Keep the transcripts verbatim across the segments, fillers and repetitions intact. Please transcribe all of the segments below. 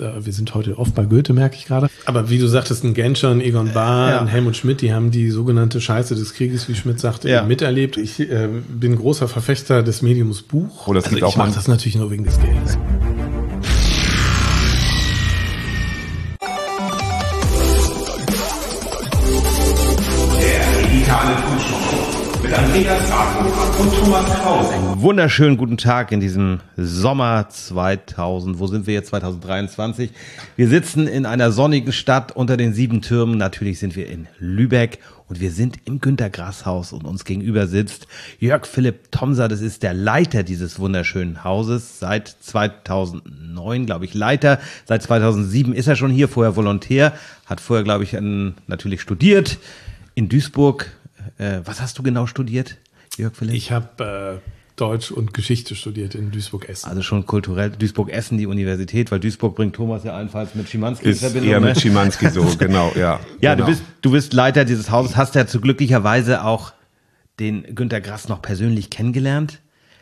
Äh, wir sind heute oft bei Goethe, merke ich gerade. Aber wie du sagtest, ein Genscher, ein Egon Bahr, ja. ein Helmut Schmidt, die haben die sogenannte Scheiße des Krieges, wie Schmidt sagte, ja. miterlebt. Ich äh, bin großer Verfechter des Mediums Buch. Oh, das also ich ich mache das natürlich nur wegen des Geldes. Der digitale Frühstück mit Andreas Radhofer und Thomas Krause. Einen wunderschönen guten Tag in diesem Sommer zweitausend. Wo sind wir jetzt? zwanzig dreiundzwanzig. Wir sitzen in einer sonnigen Stadt unter den sieben Türmen. Natürlich sind wir in Lübeck und wir sind im Günter Grass Haus und uns gegenüber sitzt Jörg Philipp Thomser. Das ist der Leiter dieses wunderschönen Hauses. Seit zweitausendneun, glaube ich, Leiter. Seit zweitausendsieben ist er schon hier, vorher Volontär. Hat vorher, glaube ich, ein, natürlich studiert in Duisburg. Äh, was hast du genau studiert, Jörg Philipp? Ich habe äh, Deutsch und Geschichte studiert in Duisburg-Essen. Also schon kulturell. Duisburg-Essen, die Universität, weil Duisburg bringt Thomas ja allenfalls mit Schimanski in Verbindung. Ist eher mit Schimanski so, genau, ja. Ja, genau. du bist, du bist Leiter dieses Hauses, hast ja zu glücklicherweise auch den Günter Grass noch persönlich kennengelernt.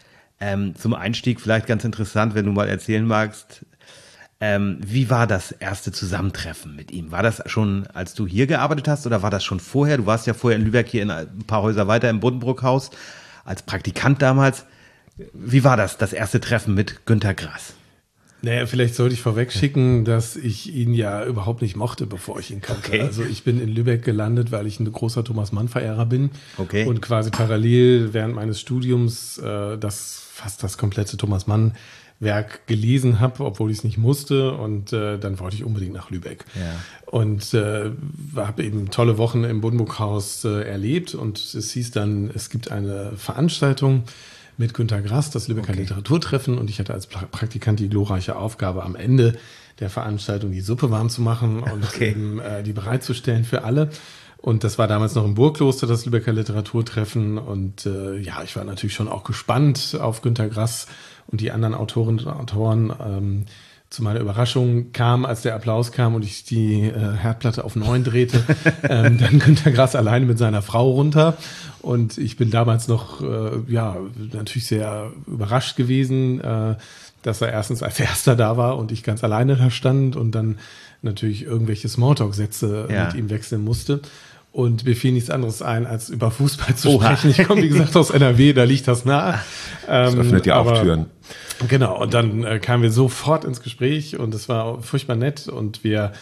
Ähm, zum Einstieg vielleicht ganz interessant, wenn du mal erzählen magst, Ähm, wie war das erste Zusammentreffen mit ihm? War das schon, als du hier gearbeitet hast, oder war das schon vorher? Du warst ja vorher in Lübeck, hier in ein paar Häuser weiter im Buddenbrook-Haus, als Praktikant damals. Wie war das, das erste Treffen mit Günter Grass? Naja, vielleicht sollte ich vorweg schicken, dass ich ihn ja überhaupt nicht mochte, bevor ich ihn kannte. Okay. Also ich bin in Lübeck gelandet, weil ich ein großer Thomas Mann-Verehrer bin. Okay. Und quasi parallel während meines Studiums äh, das fast das komplette Thomas Mann Werk gelesen habe, obwohl ich es nicht musste, und äh, dann wollte ich unbedingt nach Lübeck. Ja. Und äh, habe eben tolle Wochen im Buddenbrook-Haus äh, erlebt, und es hieß dann, es gibt eine Veranstaltung mit Günter Grass, das Lübecker okay. Literaturtreffen, und ich hatte als Praktikant die glorreiche Aufgabe, am Ende der Veranstaltung die Suppe warm zu machen und okay. eben äh, die bereitzustellen für alle. Und das war damals noch im Burgkloster, das Lübecker Literaturtreffen. Und äh, ja, ich war natürlich schon auch gespannt auf Günter Grass und die anderen Autorinnen und Autoren. Ähm, zu meiner Überraschung kam, als der Applaus kam und ich die äh, Herdplatte auf neun drehte, ähm, dann Günter Grass alleine mit seiner Frau runter. Und ich bin damals noch, äh, ja, natürlich sehr überrascht gewesen, äh, dass er erstens als Erster da war und ich ganz alleine da stand und dann natürlich irgendwelche Smalltalk-Sätze ja. mit ihm wechseln musste. Und mir fiel nichts anderes ein, als über Fußball zu Oha. sprechen. Ich komme, wie gesagt, aus N R W, da liegt das nah. Das ähm, öffnet ja auch aber, Türen. Genau, und dann äh, kamen wir sofort ins Gespräch und es war furchtbar nett, und wir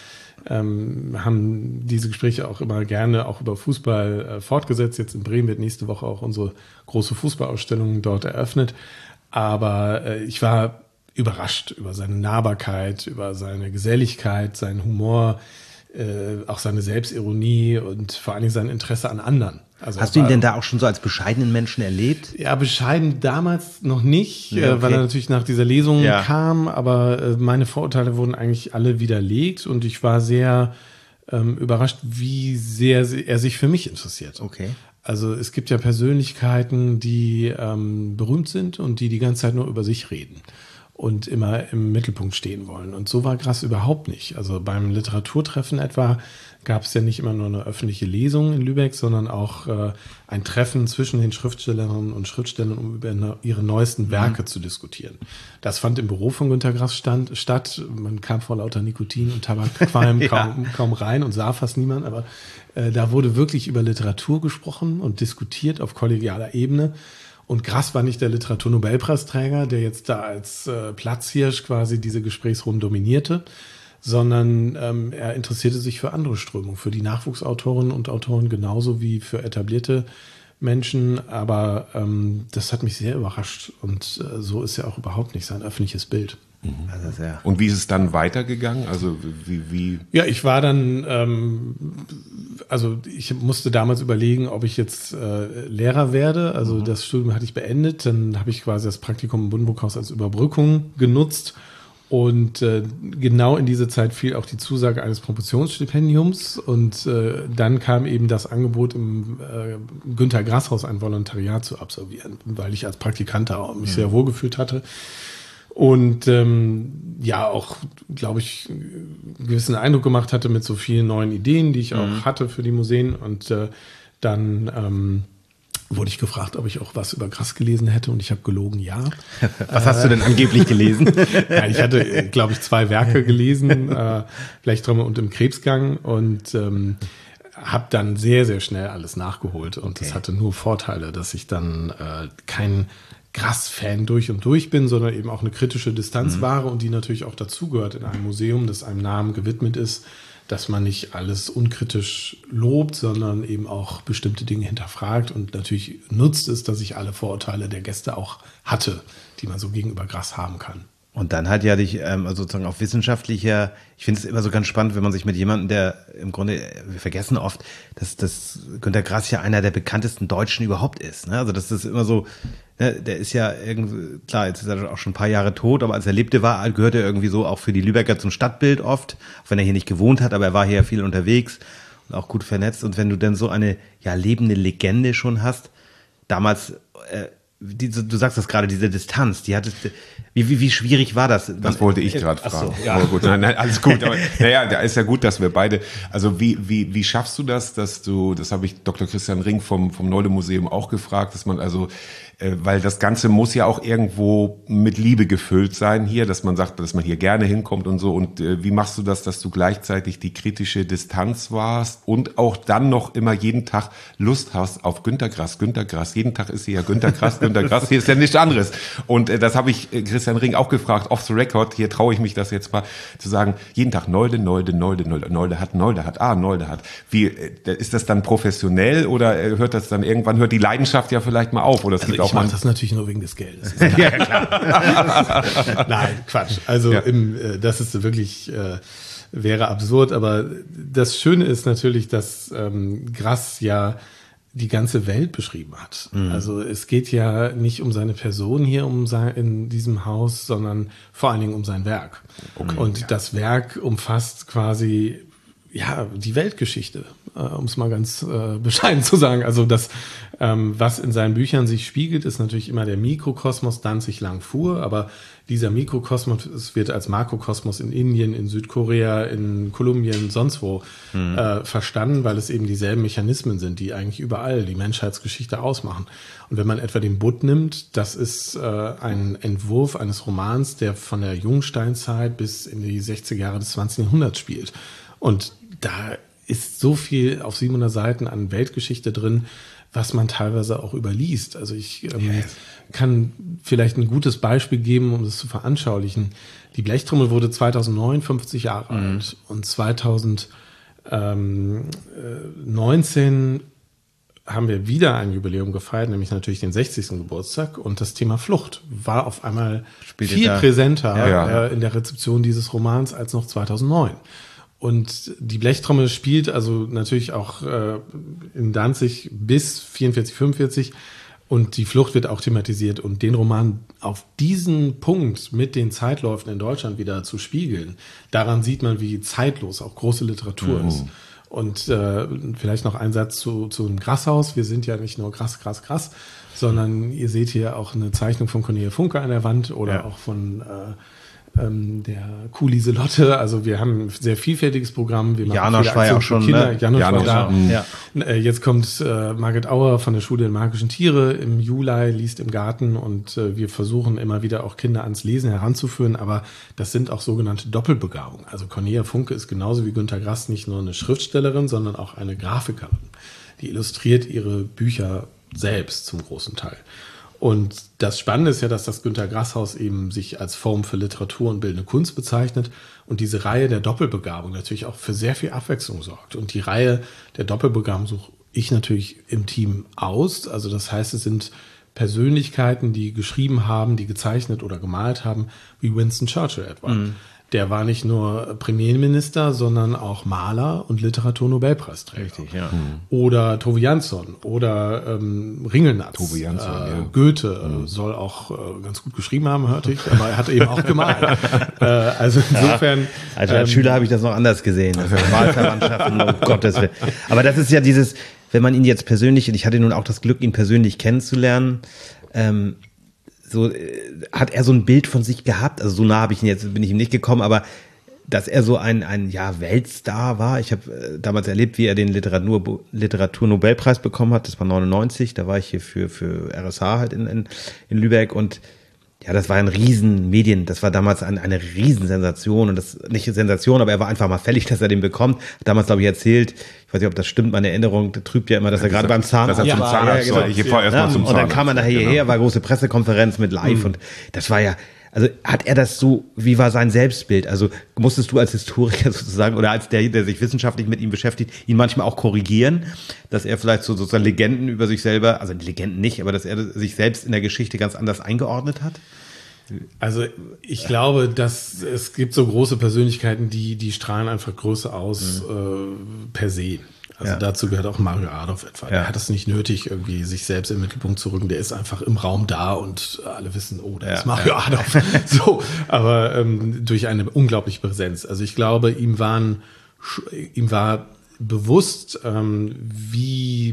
ähm, haben diese Gespräche auch immer gerne auch über Fußball äh, fortgesetzt. Jetzt in Bremen wird nächste Woche auch unsere große Fußballausstellung dort eröffnet. Aber äh, ich war überrascht über seine Nahbarkeit, über seine Geselligkeit, seinen Humor, äh, auch seine Selbstironie und vor allen Dingen sein Interesse an anderen. Also hast du ihn denn da auch schon so als bescheidenen Menschen erlebt? Ja, bescheiden damals noch nicht, ja, okay. weil er natürlich nach dieser Lesung ja. kam, aber äh, meine Vorurteile wurden eigentlich alle widerlegt, und ich war sehr ähm, überrascht, wie sehr er sich für mich interessiert. Okay. Also es gibt ja Persönlichkeiten, die ähm, berühmt sind und die die ganze Zeit nur über sich reden und immer im Mittelpunkt stehen wollen. Und so war Grass überhaupt nicht. Also beim Literaturtreffen etwa gab es ja nicht immer nur eine öffentliche Lesung in Lübeck, sondern auch äh, ein Treffen zwischen den Schriftstellerinnen und Schriftstellern, um über ne, ihre neuesten Werke mhm. zu diskutieren. Das fand im Büro von Günter Grass stand, statt. Man kam vor lauter Nikotin und Tabakqualm ja. kaum, kaum rein und sah fast niemand. Aber äh, da wurde wirklich über Literatur gesprochen und diskutiert auf kollegialer Ebene. Und Grass war nicht der Literaturnobelpreisträger, der jetzt da als äh, Platzhirsch quasi diese Gesprächsrunden dominierte, sondern ähm, er interessierte sich für andere Strömungen, für die Nachwuchsautorinnen und Autoren genauso wie für etablierte Menschen. Aber ähm, das hat mich sehr überrascht, und äh, so ist ja auch überhaupt nicht sein öffentliches Bild. Also sehr. Und wie ist es dann weitergegangen? Also wie, wie? Ja, ich war dann, ähm, also ich musste damals überlegen, ob ich jetzt äh, Lehrer werde. Also mhm. das Studium hatte ich beendet. Dann habe ich quasi das Praktikum im Buddenbrook-Haus als Überbrückung genutzt. Und äh, genau in diese Zeit fiel auch die Zusage eines Promotionsstipendiums. Und äh, dann kam eben das Angebot, im äh, Günter Grass Haus ein Volontariat zu absolvieren, weil ich als Praktikant da mich mhm. sehr wohlgefühlt hatte. Und ähm, ja, auch, glaube ich, einen gewissen Eindruck gemacht hatte mit so vielen neuen Ideen, die ich auch mhm. hatte für die Museen. Und äh, dann ähm, wurde ich gefragt, ob ich auch was über Grass gelesen hätte und ich habe gelogen, ja. Was hast du denn angeblich gelesen? Ja, ich hatte, glaube ich, zwei Werke gelesen, äh, Blechtrommel und Im Krebsgang und ähm, habe dann sehr, sehr schnell alles nachgeholt und es Okay. hatte nur Vorteile, dass ich dann äh, kein Grass-Fan durch und durch bin, sondern eben auch eine kritische Distanz Mhm. wahre und die natürlich auch dazugehört in einem Museum, das einem Namen gewidmet ist, dass man nicht alles unkritisch lobt, sondern eben auch bestimmte Dinge hinterfragt und natürlich nutzt es, dass ich alle Vorurteile der Gäste auch hatte, die man so gegenüber Grass haben kann. Und dann hat ja dich ähm, also sozusagen auf wissenschaftlicher, ich finde es immer so ganz spannend, wenn man sich mit jemandem, der im Grunde, wir vergessen oft, dass, dass Günter Grass ja einer der bekanntesten Deutschen überhaupt ist. Ne? Also das ist immer so, ne? Der ist ja irgendwie, klar, jetzt ist er auch schon ein paar Jahre tot, aber als er lebte war, gehört er irgendwie so auch für die Lübecker zum Stadtbild oft, auch wenn er hier nicht gewohnt hat, aber er war hier ja viel unterwegs und auch gut vernetzt. Und wenn du dann so eine ja lebende Legende schon hast, damals, äh, die, du sagst das gerade, diese Distanz, die hattest, wie, wie, wie schwierig war das? Das wollte ich gerade Ach so, fragen. ja. Aber gut, nein, nein, alles gut. Aber naja, da ist ja gut, dass wir beide. Also wie wie wie schaffst du das, dass du? Das habe ich Doktor Christian Ring vom vom Neule Museum auch gefragt, dass man also, äh, weil das Ganze muss ja auch irgendwo mit Liebe gefüllt sein hier, dass man sagt, dass man hier gerne hinkommt und so. Und äh, wie machst du das, dass du gleichzeitig die kritische Distanz warst und auch dann noch immer jeden Tag Lust hast auf Günter Grass, Günter Grass. Jeden Tag ist hier ja Günter Grass, Günter Grass. Hier ist ja nichts anderes. Und äh, das habe ich äh, Christian Ring auch gefragt, off the record. Hier traue ich mich das jetzt mal zu sagen. Jeden Tag Nolde, Nolde, Nolde, Nolde, Nolde hat, Nolde hat, ah, Nolde hat. Wie äh, ist das dann professionell oder äh, hört das dann irgendwann, hört die Leidenschaft ja vielleicht mal auf? Oder es Also gibt ich auch mal mache das natürlich nur wegen des Geldes. Ja, klar. Nein, Quatsch. Also Ja. im, äh, das ist wirklich, äh, wäre absurd, aber das Schöne ist natürlich, dass ähm, Grass ja die ganze Welt beschrieben hat. Mhm. Also es geht ja nicht um seine Person hier um sein, in diesem Haus, sondern vor allen Dingen um sein Werk. Okay, und ja. das Werk umfasst quasi ja die Weltgeschichte, äh, um es mal ganz äh, bescheiden zu sagen. Also das, ähm, was in seinen Büchern sich spiegelt, ist natürlich immer der Mikrokosmos Danzig-Langfuhr, aber dieser Mikrokosmos es wird als Makrokosmos in Indien, in Südkorea, in Kolumbien, sonst wo mhm. äh, verstanden, weil es eben dieselben Mechanismen sind, die eigentlich überall die Menschheitsgeschichte ausmachen. Und wenn man etwa den Butt nimmt, das ist äh, ein Entwurf eines Romans, der von der Jungsteinzeit bis in die sechziger Jahre des zwanzigsten Jahrhunderts spielt. Und da ist so viel auf siebenhundert Seiten an Weltgeschichte drin, was man teilweise auch überliest. Also ich ähm, yes. kann vielleicht ein gutes Beispiel geben, um das zu veranschaulichen. Die Blechtrommel wurde zweitausendneun fünfzig Jahre mhm. alt und zweitausendneunzehn haben wir wieder ein Jubiläum gefeiert, nämlich natürlich den sechzigsten Geburtstag und das Thema Flucht war auf einmal Spielt viel da. präsenter ja. äh, in der Rezeption dieses Romans als noch zweitausendneun. Und die Blechtrommel spielt also natürlich auch äh, in Danzig bis vierundvierzig, fünfundvierzig und die Flucht wird auch thematisiert. Und den Roman auf diesen Punkt mit den Zeitläufen in Deutschland wieder zu spiegeln, daran sieht man, wie zeitlos auch große Literatur mhm. ist. Und äh, vielleicht noch ein Satz zu, zu einem Grasshaus. Wir sind ja nicht nur Grass, Grass, Grass, sondern ihr seht hier auch eine Zeichnung von Cornelia Funke an der Wand oder ja. auch von... Äh, der Kuh Lieselotte, also wir haben ein sehr vielfältiges Programm. Wir machen Janosch war ja auch schon, Kinder. ne? Janosch Janosch war da. Ja. Jetzt kommt äh, Margit Auer von der Schule der magischen Tiere im Juli, liest im Garten und äh, wir versuchen immer wieder auch Kinder ans Lesen heranzuführen, aber das sind auch sogenannte Doppelbegabungen. Also Cornelia Funke ist genauso wie Günter Grass nicht nur eine Schriftstellerin, sondern auch eine Grafikerin. Die illustriert ihre Bücher selbst zum großen Teil. Und das Spannende ist ja, dass das Günter Grass Haus eben sich als Form für Literatur und bildende Kunst bezeichnet und diese Reihe der Doppelbegabung natürlich auch für sehr viel Abwechslung sorgt. Und die Reihe der Doppelbegabung suche ich natürlich im Team aus. Also das heißt, es sind Persönlichkeiten, die geschrieben haben, die gezeichnet oder gemalt haben, wie Winston Churchill etwa. Mhm. Der war nicht nur Premierminister, sondern auch Maler und Literaturnobelpreisträger. Richtig, ja. Mhm. Oder Tove Jansson oder ähm, Ringelnatz. Tove Jansson, äh, ja. Goethe mhm. soll auch äh, ganz gut geschrieben haben, hörte ich, aber er hat eben auch gemalt. äh, also insofern... Ja. Also als ähm, Schüler habe ich das noch anders gesehen. Also Wahlverwandtschaften, um Gottes Willen. Aber das ist ja dieses, wenn man ihn jetzt persönlich, und ich hatte nun auch das Glück, ihn persönlich kennenzulernen, ähm, so äh, hat er so ein Bild von sich gehabt, also so nah habe ich ihn jetzt, bin ich ihm nicht gekommen, aber dass er so ein, ein ja, Weltstar war. Ich habe äh, damals erlebt, wie er den Literatur, Literaturnobelpreis bekommen hat. Das war neunundneunzig. Da war ich hier für, für R S H halt in, in, in Lübeck. Und ja, das war ein riesen Medien. Das war damals ein, eine Riesensensation. Und das, nicht eine Sensation, aber er war einfach mal fällig, dass er den bekommt. Hat damals, glaube ich, erzählt, ich weiß nicht, ob das stimmt, meine Erinnerung trübt ja immer, dass er gerade beim Zahnarzt dass er zum war. Zahnarzt Ja, war. genau. Ich fahre erstmal Ja, zum und dann Zahnarzt. kam er nachher hierher, Genau. war große Pressekonferenz mit Live. Und das war ja, also hat er das so, wie war sein Selbstbild? Also musstest du als Historiker sozusagen oder als der, der sich wissenschaftlich mit ihm beschäftigt, ihn manchmal auch korrigieren, dass er vielleicht so sozusagen Legenden über sich selber, also Legenden nicht, aber dass er sich selbst in der Geschichte ganz anders eingeordnet hat? Also ich glaube, dass es gibt so große Persönlichkeiten, die, die strahlen einfach Größe aus mhm. äh, per se. Also Ja. dazu gehört auch Mario Adorf etwa. Ja. Er hat es nicht nötig, irgendwie sich selbst im Mittelpunkt zu rücken. Der ist einfach im Raum da und alle wissen, oh, da Ja, ist Mario ja. Adorf. So, aber ähm, durch eine unglaubliche Präsenz. Also ich glaube, ihm waren, ihm war bewusst, ähm, wie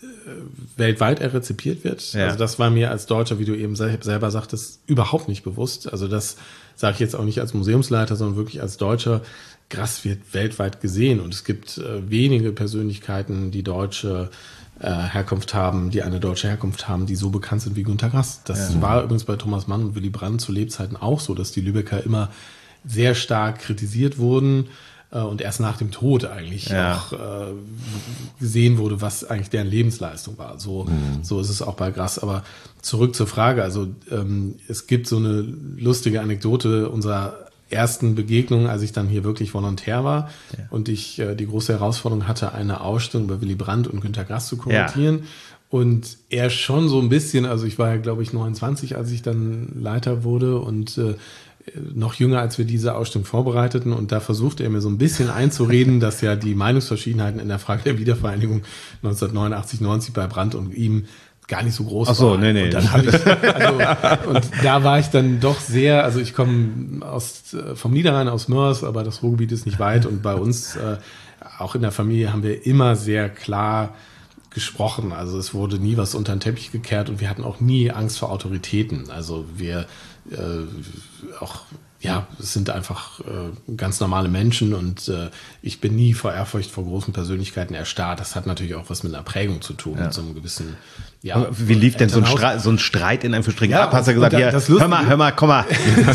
äh, weltweit er rezipiert wird. Ja. Also das war mir als Deutscher, wie du eben sel- selber sagtest, überhaupt nicht bewusst. Also das sage ich jetzt auch nicht als Museumsleiter, sondern wirklich als Deutscher. Grass wird weltweit gesehen und es gibt äh, wenige Persönlichkeiten, die deutsche äh, Herkunft haben, die eine deutsche Herkunft haben, die so bekannt sind wie Günter Grass. Das Ja. war übrigens bei Thomas Mann und Willy Brandt zu Lebzeiten auch so, dass die Lübecker immer sehr stark kritisiert wurden äh, und erst nach dem Tod eigentlich Ja. auch äh, gesehen wurde, was eigentlich deren Lebensleistung war. So, mhm. so ist es auch bei Grass. Aber zurück zur Frage. Also ähm, es gibt so eine lustige Anekdote unserer ersten Begegnung, als ich dann hier wirklich Volontär war ja. und ich äh, die große Herausforderung hatte, eine Ausstellung über Willy Brandt und Günter Grass zu kommentieren. Ja. Und er schon so ein bisschen, also ich war ja, glaube ich, neunundzwanzig, als ich dann Leiter wurde und äh, noch jünger, als wir diese Ausstellung vorbereiteten. Und da versuchte er mir so ein bisschen einzureden, dass ja die Meinungsverschiedenheiten in der Frage der Wiedervereinigung neunzehnhundertneunundachtzig, neunzig bei Brandt und ihm gar nicht so groß Ach so, war. nee, nee. Und dann habe ich, also, und da war ich dann doch sehr, also ich komme aus, vom Niederrhein, aus Mörs, aber das Ruhrgebiet ist nicht weit und bei uns, äh, auch in der Familie haben wir immer sehr klar gesprochen. Also es wurde nie was unter den Teppich gekehrt und wir hatten auch nie Angst vor Autoritäten. Also wir, äh, auch, ja, es sind einfach äh, ganz normale Menschen und äh, ich bin nie vor Ehrfurcht vor großen Persönlichkeiten erstarrt. Das hat natürlich auch was mit einer Prägung zu tun, Ja. mit so einem gewissen, ja. Aber wie lief denn so ein, Elternhaus- Streit, so ein Streit in Anführungsstrichen Ja, ab? Hast du und gesagt, da- hier, das hör Lustige- mal, hör mal, komm mal.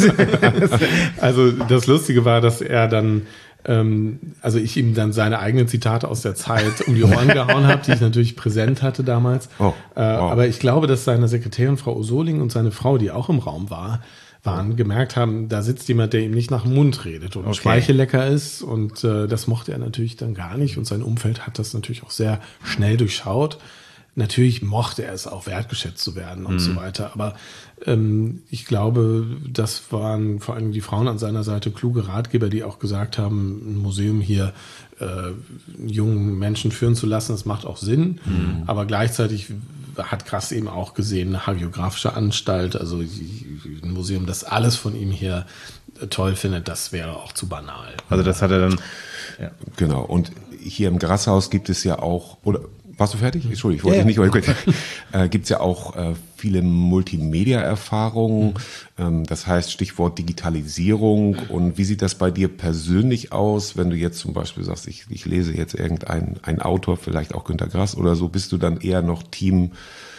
Also das Lustige war, dass er dann, ähm, also ich ihm dann seine eigenen Zitate aus der Zeit um die Ohren gehauen habe, die ich natürlich präsent hatte damals. Oh, äh, wow. Aber ich glaube, dass seine Sekretärin Frau Osoling und seine Frau, die auch im Raum war, waren, gemerkt haben, da sitzt jemand, der ihm nicht nach dem Mund redet und Okay. speichellecker ist. Und äh, das mochte er natürlich dann gar nicht. Und sein Umfeld hat das natürlich auch sehr schnell durchschaut. Natürlich mochte er es auch, wertgeschätzt zu werden und Mhm. so weiter. Aber ähm, ich glaube, das waren vor allem die Frauen an seiner Seite kluge Ratgeber, die auch gesagt haben, ein Museum hier äh, jungen Menschen führen zu lassen, das macht auch Sinn. Mhm. Aber gleichzeitig hat Grass eben auch gesehen, eine hagiographische Anstalt, also ein Museum, das alles von ihm hier toll findet, das wäre auch zu banal. Also das hat er dann, ja. Genau. Und hier im Grasshaus gibt es ja auch, oder warst du fertig? Entschuldigung, ich wollte Ja, dich nicht, äh, gibt es ja auch äh, viele Multimedia-Erfahrungen. Ähm, das heißt Stichwort Digitalisierung. Und wie sieht das bei dir persönlich aus, wenn du jetzt zum Beispiel sagst, ich, ich lese jetzt irgendein ein Autor, vielleicht auch Günter Grass oder so, bist du dann eher noch Team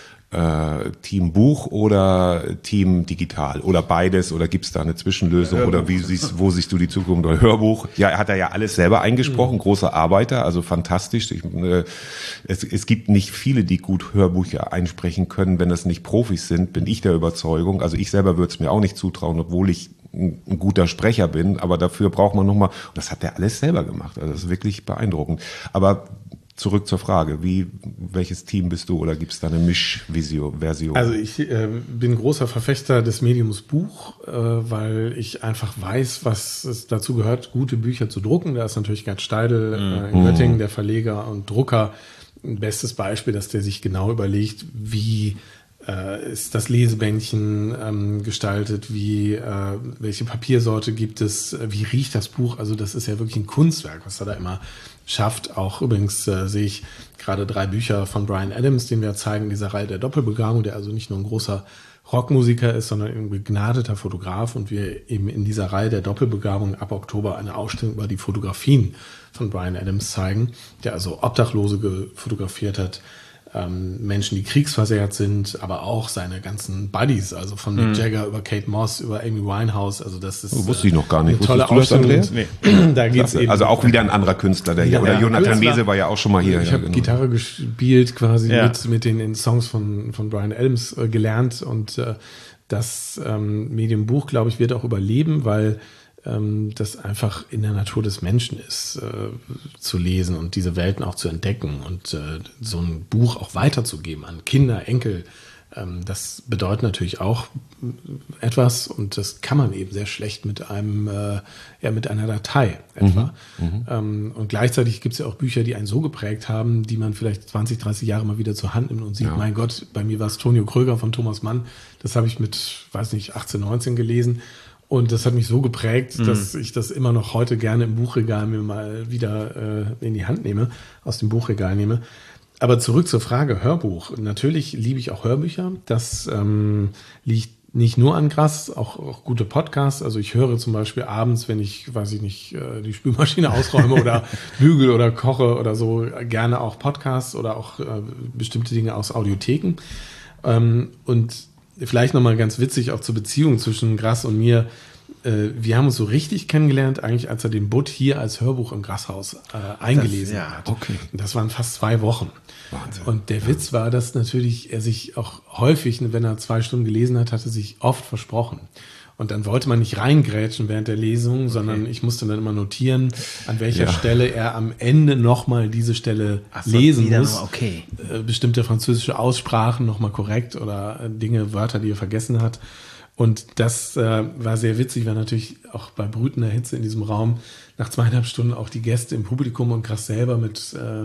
äh, Team Buch oder Team Digital oder beides oder gibt es da eine Zwischenlösung Hörbuch. oder wie siehst, wo siehst du die Zukunft oder Hörbuch? Ja, er hat er ja alles selber eingesprochen, großer Arbeiter, also fantastisch. Ich, äh, es, es gibt nicht viele, die gut Hörbücher einsprechen können, wenn das nicht Profis sind, bin ich der Überzeugung. Also ich selber würde es mir auch nicht zutrauen, obwohl ich ein, ein guter Sprecher bin, aber dafür braucht man nochmal, und das hat er alles selber gemacht, also das ist wirklich beeindruckend. Aber zurück zur Frage, wie, welches Team bist du oder gibt es da eine Mischversion? Also ich äh, bin großer Verfechter des Mediums Buch, äh, weil ich einfach weiß, was es dazu gehört, gute Bücher zu drucken. Da ist natürlich Gerd Steidl äh, in Göttingen, der Verleger und Drucker, ein bestes Beispiel, dass der sich genau überlegt, wie äh, ist das Lesebändchen ähm, gestaltet, wie äh, welche Papiersorte gibt es, äh, wie riecht das Buch. Also das ist ja wirklich ein Kunstwerk, was er da immer schafft. Auch übrigens äh, sehe ich gerade drei Bücher von Bryan Adams, den wir zeigen, dieser Reihe der Doppelbegabung, der also nicht nur ein großer Rockmusiker ist, sondern ein begnadeter Fotograf und wir eben in dieser Reihe der Doppelbegabung ab Oktober eine Ausstellung über die Fotografien von Bryan Adams zeigen, der also Obdachlose fotografiert hat, ähm, Menschen, die kriegsversehrt sind, aber auch seine ganzen Buddies, also von Mick Jagger über Kate Moss, über Amy Winehouse, also das ist Oh, wusste ich noch gar nicht. eine tolle Wusstest du das, Ausstellung. Andreas? Da geht's eben, Also auch wieder ein anderer Künstler, der hier, Ja, oder ja, Jonathan Künstler. Mese war ja auch schon mal hier. Ich ja, habe genau. Gitarre gespielt quasi Ja. mit, mit den in Songs von, von Bryan Adams äh, gelernt und äh, das ähm, Medium Buch, glaube ich, wird auch überleben, weil ähm, das einfach in der Natur des Menschen ist, äh, zu lesen und diese Welten auch zu entdecken und äh, so ein Buch auch weiterzugeben an Kinder, Enkel. Ähm, das bedeutet natürlich auch etwas und das kann man eben sehr schlecht mit einem, äh, ja, mit einer Datei etwa. Mhm, Ähm, und gleichzeitig gibt es ja auch Bücher, die einen so geprägt haben, die man vielleicht zwanzig, dreißig Jahre mal wieder zur Hand nimmt und sieht, Ja. mein Gott, bei mir war es Tonio Kröger von Thomas Mann. Das habe ich mit, weiß nicht, achtzehn, neunzehn gelesen. Und das hat mich so geprägt, Mhm. dass ich das immer noch heute gerne im Buchregal mir mal wieder äh, in die Hand nehme, aus dem Buchregal nehme. Aber zurück zur Frage Hörbuch. Natürlich liebe ich auch Hörbücher. Das ähm, liegt nicht nur an Gras, auch, auch gute Podcasts. Also ich höre zum Beispiel abends, wenn ich, weiß ich nicht, äh, die Spülmaschine ausräume oder bügel oder koche oder so, gerne auch Podcasts oder auch äh, bestimmte Dinge aus Audiotheken. Ähm, und vielleicht nochmal ganz witzig auch zur Beziehung zwischen Gras und mir. Äh, wir haben uns so richtig kennengelernt, eigentlich als er den Butt hier als Hörbuch im Grashaus äh, eingelesen Das- ja, hat. okay. Und das waren fast zwei Wochen. Wahnsinn. Und der Witz war, dass natürlich er sich auch häufig, wenn er zwei Stunden gelesen hat, hatte sich oft versprochen. Und dann wollte man nicht reingrätschen während der Lesung, sondern ich musste dann immer notieren, an welcher Ja. Stelle er am Ende nochmal diese Stelle Ach so, lesen wieder muss. noch, okay. Äh, bestimmte französische Aussprachen nochmal korrekt oder äh, Dinge, Wörter, die er vergessen hat. Und das äh, war sehr witzig, weil natürlich auch bei brütender Hitze in diesem Raum nach zweieinhalb Stunden auch die Gäste im Publikum und Gras selber mit äh,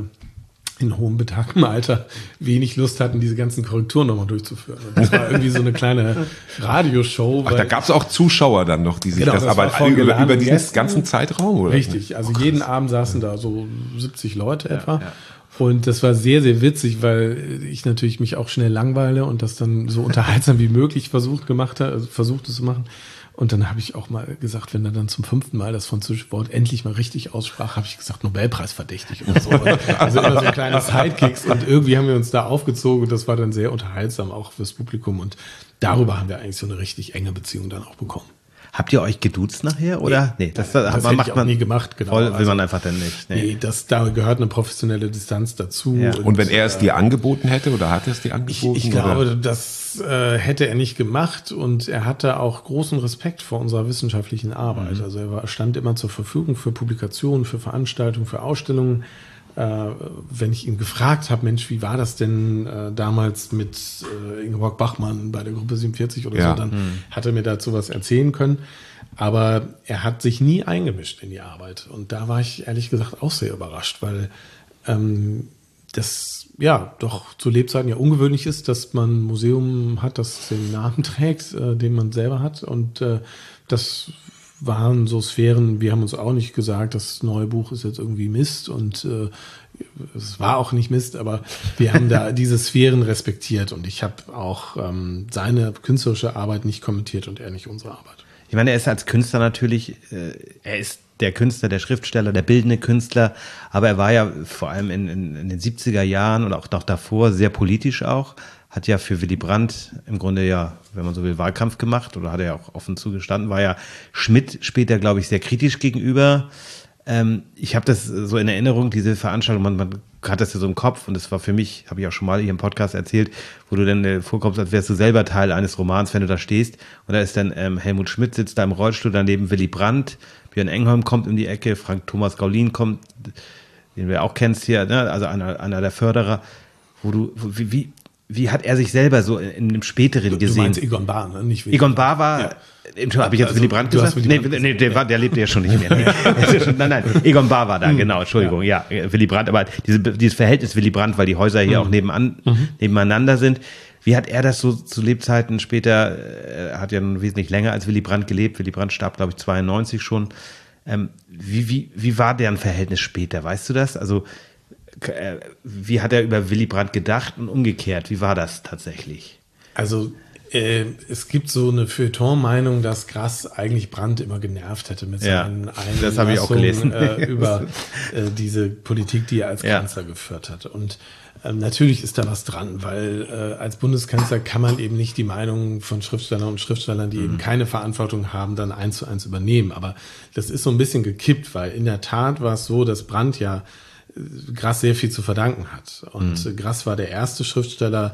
in hohem betagtem Alter wenig Lust hatten, diese ganzen Korrekturen nochmal durchzuführen. Und das war irgendwie so eine kleine Radioshow. Ach, weil- da gab es auch Zuschauer dann noch, die sich Genau, das, das war aber von über, über geladenen diesen Gästen. ganzen Zeitraum, oder? Richtig, also jeden Abend saßen da so siebzig Leute etwa. Und das war sehr, sehr witzig, weil ich natürlich mich auch schnell langweile und das dann so unterhaltsam wie möglich versucht gemacht habe, also versucht es zu machen. Und dann habe ich auch mal gesagt, wenn er dann zum fünften Mal das französische Wort endlich mal richtig aussprach, habe ich gesagt, Nobelpreis verdächtig oder so. Also immer so kleine Sidekicks und irgendwie haben wir uns da aufgezogen und das war dann sehr unterhaltsam auch fürs Publikum und darüber haben wir eigentlich so eine richtig enge Beziehung dann auch bekommen. Habt ihr euch geduzt nachher, oder? Nee, das, das man hätte macht ich auch man nie gemacht, genau. Voll, will Also- man einfach dann nicht. Nee. Nee, das, da gehört eine professionelle Distanz dazu. Ja. Und wenn er es dir angeboten hätte oder hat er es dir Ich, angeboten? ich oder? glaube, das äh, hätte er nicht gemacht und er hatte auch großen Respekt vor unserer wissenschaftlichen Arbeit. Also er war, stand immer zur Verfügung für Publikationen, für Veranstaltungen, für Ausstellungen. Äh, wenn ich ihn gefragt habe, Mensch, wie war das denn äh, damals mit äh, Ingeborg Bachmann bei der Gruppe siebenundvierzig oder Ja. so, dann hat er mir dazu was erzählen können. Aber er hat sich nie eingemischt in die Arbeit. Und da war ich ehrlich gesagt auch sehr überrascht, weil ähm, das ja doch zu Lebzeiten ja ungewöhnlich ist, dass man ein Museum hat, das den Namen trägt, äh, den man selber hat. Und äh, das waren so Sphären, wir haben uns auch nicht gesagt, das neue Buch ist jetzt irgendwie Mist und äh, es war auch nicht Mist, aber wir haben da diese Sphären respektiert und ich habe auch ähm, seine künstlerische Arbeit nicht kommentiert und er nicht unsere Arbeit. Ich meine, er ist als Künstler natürlich, äh, er ist der Künstler, der Schriftsteller, der bildende Künstler, aber er war ja vor allem in, in, in den siebziger Jahren und auch noch davor sehr politisch auch, hat ja für Willy Brandt im Grunde ja, wenn man so will, Wahlkampf gemacht oder hat er ja auch offen zugestanden, war ja Schmidt später, glaube ich, sehr kritisch gegenüber. Ähm, ich habe das so in Erinnerung, diese Veranstaltung, man, man hat das ja so im Kopf und das war für mich, habe ich auch schon mal hier im Podcast erzählt, wo du dann äh, vorkommst, als wärst du selber Teil eines Romans, wenn du da stehst und da ist dann ähm, Helmut Schmidt sitzt da im Rollstuhl, daneben Willy Brandt, Björn Engholm kommt um die Ecke, Frank Thomas Gaulin kommt, den du auch kennst hier, ne? Also einer, einer der Förderer, wo du, wo, wie, wie, wie hat er sich selber so in, in dem späteren Du gesehen? meinst Egon Bahr, ne? Nicht Willy. Egon Bahr war, Ja. Entschuldigung, habe ich jetzt Also, Willy Brandt du hast gesagt? Willy Nee, Brandt nee, der, war, der lebt ja schon nicht mehr. Nee. Nein, nein, Egon Bahr war da, genau, Entschuldigung, ja. Willy Brandt, aber diese, dieses Verhältnis Willy Brandt, weil die Häuser hier auch nebenan, nebeneinander sind. Wie hat er das so zu Lebzeiten später, er hat ja nun wesentlich länger als Willy Brandt gelebt, Willy Brandt starb, glaube ich, zweiundneunzig schon. Ähm, wie, wie, wie war deren Verhältnis später, weißt du das? Also, äh, wie hat er über Willy Brandt gedacht und umgekehrt, wie war das tatsächlich? Also Äh, es gibt so eine Feuilleton-Meinung, dass Grass eigentlich Brandt immer genervt hätte mit Ja, seinen das habe ich auch gelesen. Einlassungen, äh, über äh, diese Politik, die er als Ja. Kanzler geführt hat. Und ähm, natürlich ist da was dran, weil äh, als Bundeskanzler kann man eben nicht die Meinung von Schriftstellern und Schriftstellern, die mhm. eben keine Verantwortung haben, dann eins zu eins übernehmen. Aber das ist so ein bisschen gekippt, weil in der Tat war es so, dass Brandt ja äh, Grass sehr viel zu verdanken hat. Und mhm. Grass war der erste Schriftsteller,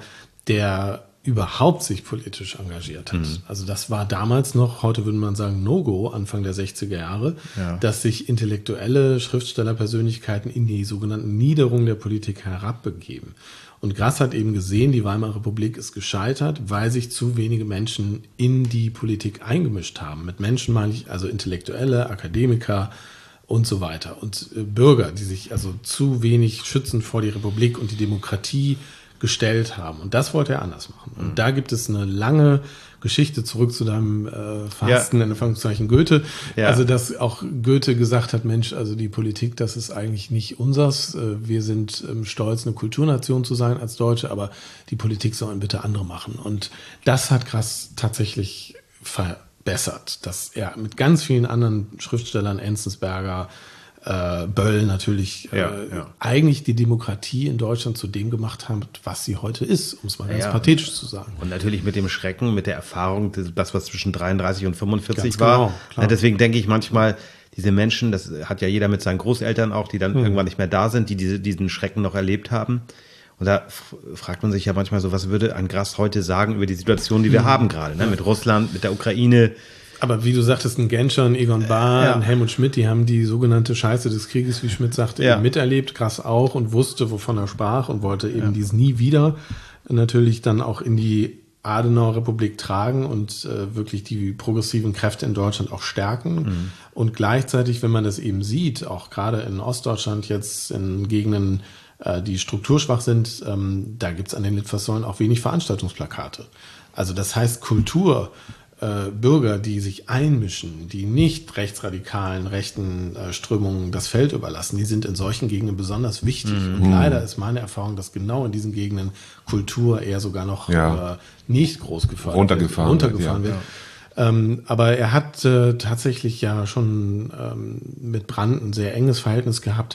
der überhaupt sich politisch engagiert hat. Mhm. Also das war damals noch, heute würde man sagen No-Go, Anfang der sechziger Jahre, ja. dass sich intellektuelle Schriftstellerpersönlichkeiten in die sogenannten Niederungen der Politik herabbegeben. Und Grass hat eben gesehen, die Weimarer Republik ist gescheitert, weil sich zu wenige Menschen in die Politik eingemischt haben. Mit Menschen meine ich also Intellektuelle, Akademiker und so weiter. Und äh, Bürger, die sich also zu wenig schützend vor die Republik und die Demokratie gestellt haben. Und das wollte er anders machen. Und mhm. da gibt es eine lange Geschichte zurück zu deinem äh, Verhassten, ja. in Anführungszeichen Goethe. Ja. Also, dass auch Goethe gesagt hat, Mensch, also die Politik, das ist eigentlich nicht unsers. Wir sind ähm, stolz, eine Kulturnation zu sein als Deutsche, aber die Politik sollen bitte andere machen. Und das hat Grass tatsächlich verbessert, dass er mit ganz vielen anderen Schriftstellern, Enzensberger, Äh, Böll natürlich ja, äh, ja. eigentlich die Demokratie in Deutschland zu dem gemacht hat, was sie heute ist, um es mal ganz ja, pathetisch zu sagen. Und natürlich mit dem Schrecken, mit der Erfahrung, das was zwischen dreiunddreißig und fünfundvierzig Ganz war. Genau, klar. Ja, deswegen denke ich manchmal, diese Menschen, das hat ja jeder mit seinen Großeltern auch, die dann hm. irgendwann nicht mehr da sind, die diese, diesen Schrecken noch erlebt haben. Und da f- fragt man sich ja manchmal so, was würde ein Grass heute sagen über die Situation, die wir hm. haben gerade, ne? Mit Russland, mit der Ukraine. Aber wie du sagtest, ein Genscher, ein Egon Bahr, Ja. ein Helmut Schmidt, die haben die sogenannte Scheiße des Krieges, wie Schmidt sagte, Ja. miterlebt, Grass auch, und wusste, wovon er sprach, und wollte eben ja. dies nie wieder natürlich dann auch in die Adenauer Republik tragen und äh, wirklich die progressiven Kräfte in Deutschland auch stärken. Mhm. Und gleichzeitig, wenn man das eben sieht, auch gerade in Ostdeutschland jetzt in Gegenden, äh, die strukturschwach sind, ähm, da gibt's an den Litfaßsäulen auch wenig Veranstaltungsplakate. Also das heißt, Kultur, Bürger, die sich einmischen, die nicht rechtsradikalen, rechten äh, Strömungen das Feld überlassen, die sind in solchen Gegenden besonders wichtig. Mhm. Und leider ist meine Erfahrung, dass genau in diesen Gegenden Kultur eher sogar noch ja. äh, nicht groß gefördert runtergefahren wird. Runtergefahren wird. Ja. Ähm, aber er hat äh, tatsächlich ja schon ähm, mit Brandt ein sehr enges Verhältnis gehabt.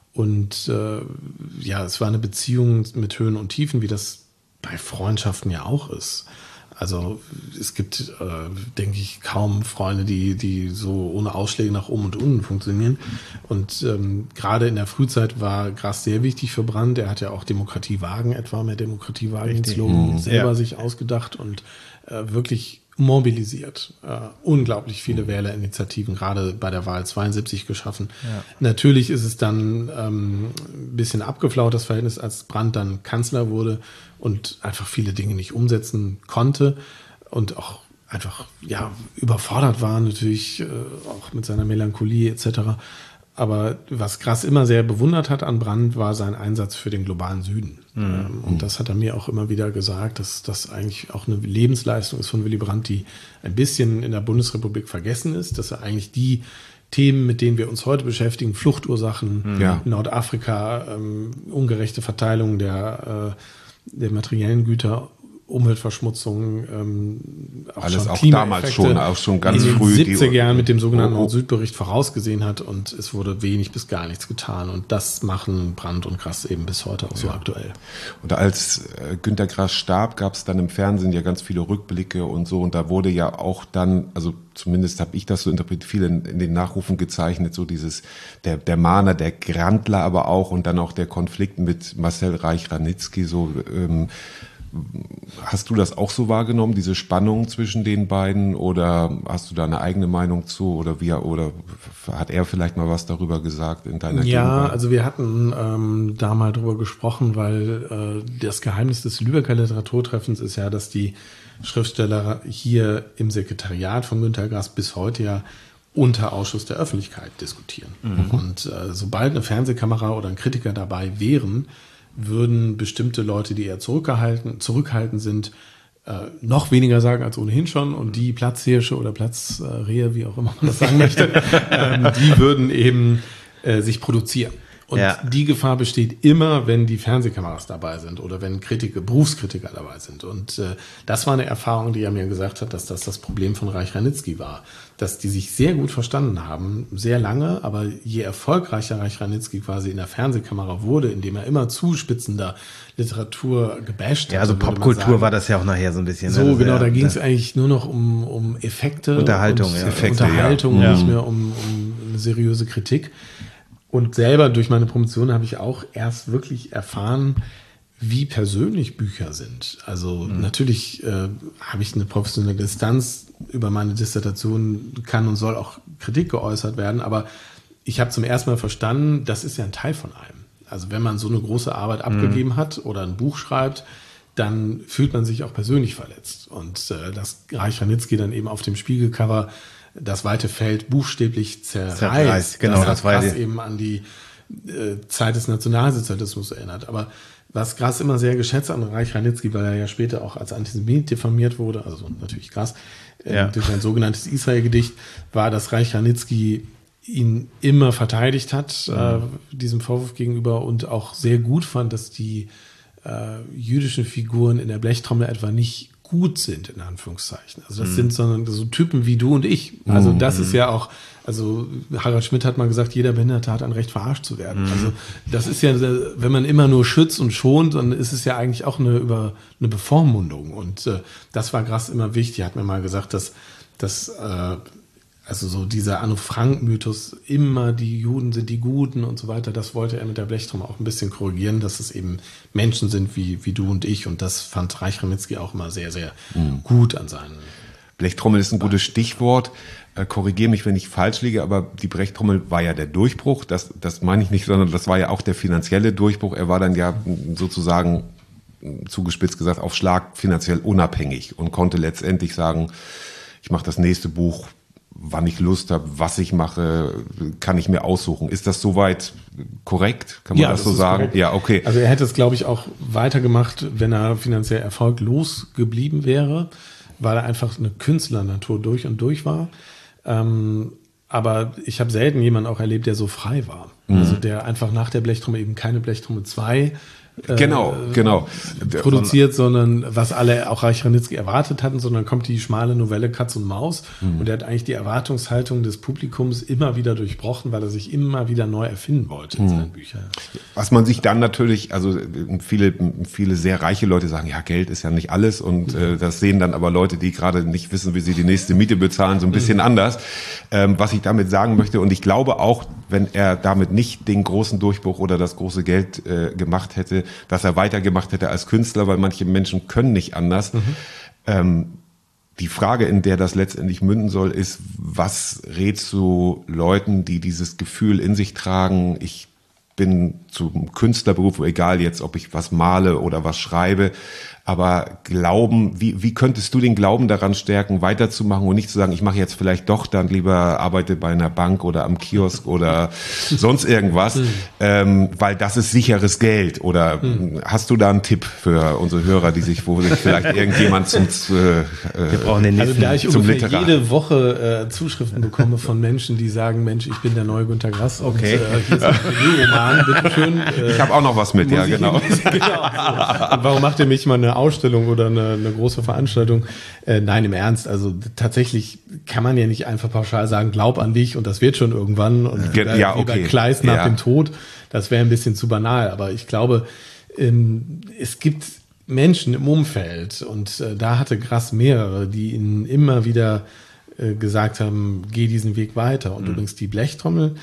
Und äh, ja, es war eine Beziehung mit Höhen und Tiefen, wie das bei Freundschaften ja auch ist. Also es gibt, äh, denke ich, kaum Freunde, die die so ohne Ausschläge nach oben und unten funktionieren. Und ähm, gerade in der Frühzeit war Grass sehr wichtig für Brandt. Er hat ja auch Demokratiewagen etwa, mehr Demokratiewagen ins Slogan selber ja. sich ausgedacht und äh, wirklich mobilisiert. Äh, unglaublich viele Wählerinitiativen, gerade bei der Wahl zweiundsiebzig geschaffen. Ja. Natürlich ist es dann ähm, ein bisschen abgeflaut, das Verhältnis, als Brandt dann Kanzler wurde und einfach viele Dinge nicht umsetzen konnte und auch einfach ja überfordert war, natürlich äh, auch mit seiner Melancholie et cetera. Aber was Grass immer sehr bewundert hat an Brandt, war sein Einsatz für den globalen Süden. Mhm. Und das hat er mir auch immer wieder gesagt, dass das eigentlich auch eine Lebensleistung ist von Willy Brandt, die ein bisschen in der Bundesrepublik vergessen ist, dass er eigentlich die Themen, mit denen wir uns heute beschäftigen, Fluchtursachen, ja. Nordafrika, ähm, ungerechte Verteilung der, äh, der materiellen Güter, Umweltverschmutzung, ähm, auch alles schon auch damals schon, auch schon ganz in den früh siebziger Jahren mit dem sogenannten oh, oh. Nord-Süd-Bericht vorausgesehen hat, und es wurde wenig bis gar nichts getan, und das machen Brandt und Grass eben bis heute auch so ja. aktuell. Und als äh, Günter Grass starb, gab es dann im Fernsehen ja ganz viele Rückblicke und so, und da wurde ja auch dann, also zumindest habe ich das so interpretiert, viel in, in den Nachrufen gezeichnet, so dieses, der, der Mahner, der Grandler aber auch, und dann auch der Konflikt mit Marcel Reich-Ranitzky, so, ähm, hast du das auch so wahrgenommen, diese Spannung zwischen den beiden, oder hast du da eine eigene Meinung zu, oder wie, oder hat er vielleicht mal was darüber gesagt in deiner Ja, Gegenwart? Also wir hatten ähm, da mal drüber gesprochen, weil äh, das Geheimnis des Lübecker Literaturtreffens ist ja, dass die Schriftsteller hier im Sekretariat von Günter Grass bis heute ja unter Ausschuss der Öffentlichkeit diskutieren. Mhm. Und äh, sobald eine Fernsehkamera oder ein Kritiker dabei wären, würden bestimmte Leute, die eher zurückgehalten, zurückhaltend sind, äh, noch weniger sagen als ohnehin schon, und die Platzhirsche oder Platzrehe, wie auch immer man das sagen möchte, ähm, die würden eben äh, sich produzieren. Und Ja. die Gefahr besteht immer, wenn die Fernsehkameras dabei sind oder wenn Kritiker, Berufskritiker dabei sind. Und äh, das war eine Erfahrung, die er mir gesagt hat, dass das das Problem von Reich Ranitzky war. Dass die sich sehr gut verstanden haben, sehr lange, aber je erfolgreicher Reich Ranitzky quasi in der Fernsehkamera wurde, indem er immer zuspitzender Literatur gebasht hat. Ja, also würde man Popkultur sagen. war das ja auch nachher so ein bisschen. So, ne? Das genau, ja- da ging es eigentlich nur noch um, um Effekte. Unterhaltung, und ja. Effekte, Unterhaltung ja. und nicht Ja. mehr um, um eine seriöse Kritik. Und selber durch meine Promotion habe ich auch erst wirklich erfahren, wie persönlich Bücher sind. Also Mhm. natürlich äh, habe ich eine professionelle Distanz über meine Dissertation, kann und soll auch Kritik geäußert werden, aber ich habe zum ersten Mal verstanden, das ist ja ein Teil von einem. Also wenn man so eine große Arbeit abgegeben hat oder ein Buch schreibt, dann fühlt man sich auch persönlich verletzt. Und äh, dass Reich Ranitzky dann eben auf dem Spiegelcover das weite Feld buchstäblich zerreißt, Zerreißt, genau, das, das hat war krass die- eben an die äh, Zeit des Nationalsozialismus erinnert. Aber was Grass immer sehr geschätzt an Reich Ranitzky, weil er ja später auch als Antisemit diffamiert wurde, also natürlich Grass, äh, Ja. durch ein sogenanntes Israel-Gedicht, war, dass Reich Ranitzky ihn immer verteidigt hat, äh, diesem Vorwurf gegenüber, und auch sehr gut fand, dass die äh, jüdischen Figuren in der Blechtrommel etwa nicht gut sind, in Anführungszeichen. Also das sind sondern so Typen wie du und ich. Also das ist ja auch, also Harald Schmidt hat mal gesagt, jeder Behinderte hat ein Recht, verarscht zu werden. Also das ist ja, wenn man immer nur schützt und schont, dann ist es ja eigentlich auch eine, über, eine Bevormundung. Und äh, das war Grass immer wichtig. Er hat mir mal gesagt, dass, dass äh, also so dieser Anne-Frank-Mythos, immer die Juden sind die Guten und so weiter, das wollte er mit der Blechtrommel auch ein bisschen korrigieren, dass es eben Menschen sind wie, wie du und ich, und das fand Reich Ranitzky auch immer sehr, sehr gut an seinen. Blechtrommel ist ein gutes Stichwort. Äh, Korrigiere mich, wenn ich falsch liege, aber die Blechtrommel war ja der Durchbruch. Das, das meine ich nicht, sondern das war ja auch der finanzielle Durchbruch. Er war dann ja sozusagen, zugespitzt gesagt, auf Schlag finanziell unabhängig und konnte letztendlich sagen, ich mache das nächste Buch, wann ich Lust habe, was ich mache, kann ich mir aussuchen. Ist das soweit korrekt? Kann man das so ist sagen? korrekt. Ja, okay. Also er hätte es, glaube ich, auch weitergemacht, wenn er finanziell erfolglos geblieben wäre, weil er einfach eine Künstlernatur durch und durch war. Ähm, aber ich habe selten jemanden auch erlebt, der so frei war. Mhm. Also der einfach nach der Blechtrommel eben keine Blechtrommel zwei äh, Genau, genau. produziert, sondern was alle, auch Reich Ranitzky, erwartet hatten, sondern kommt die schmale Novelle Katz und Maus. Mhm. Und er hat eigentlich die Erwartungshaltung des Publikums immer wieder durchbrochen, weil er sich immer wieder neu erfinden wollte in Mhm. seinen Büchern. Was man sich dann natürlich, also viele, viele sehr reiche Leute sagen, ja, Geld ist ja nicht alles, und äh, das sehen dann aber Leute, die gerade nicht wissen, wie sie die nächste Miete bezahlen, so ein bisschen anders. Ähm, was ich damit sagen möchte, und ich glaube auch, wenn er damit nicht den großen Durchbruch oder das große Geld äh, gemacht hätte, dass er weitergemacht hätte als Künstler, weil manche Menschen können nicht anders. Mhm. Ähm, die Frage, in der das letztendlich münden soll, ist, was rätst du Leuten, die dieses Gefühl in sich tragen, ich bin zum Künstlerberuf, egal jetzt, ob ich was male oder was schreibe, aber Glauben, wie, wie könntest du den Glauben daran stärken, weiterzumachen und nicht zu sagen, ich mache jetzt vielleicht doch dann lieber, arbeite bei einer Bank oder am Kiosk oder sonst irgendwas, mhm. ähm, weil das ist sicheres Geld. Oder mhm. hast du da einen Tipp für unsere Hörer, die sich, wo sich vielleicht irgendjemand zum, äh, Wir brauchen den also da ich zum ungefähr Literat. jede Woche äh, Zuschriften bekomme von Menschen, die sagen, Mensch, ich bin der neue Günter Grass. Okay. Und, äh, hier ist ein Roman, bitteschön. Äh, ich habe auch noch was mit, ja, genau. genau so. Und warum macht ihr mich mal eine Ausstellung oder eine, eine große Veranstaltung? Äh, nein, im Ernst. Also tatsächlich kann man ja nicht einfach pauschal sagen, glaub an dich und das wird schon irgendwann. Und Ge- äh, ja, wie bei okay. Kleist nach Ja. dem Tod. Das wäre ein bisschen zu banal. Aber ich glaube, ähm, es gibt Menschen im Umfeld, und äh, da hatte Grass mehrere, die ihn immer wieder äh, gesagt haben, geh diesen Weg weiter. Und Mhm. übrigens die Blechtrommel